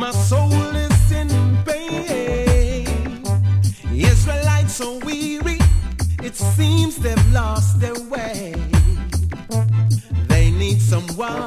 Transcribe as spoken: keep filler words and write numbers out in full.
My soul is in pain. Israelites so weary, it seems they've lost their way. They need someone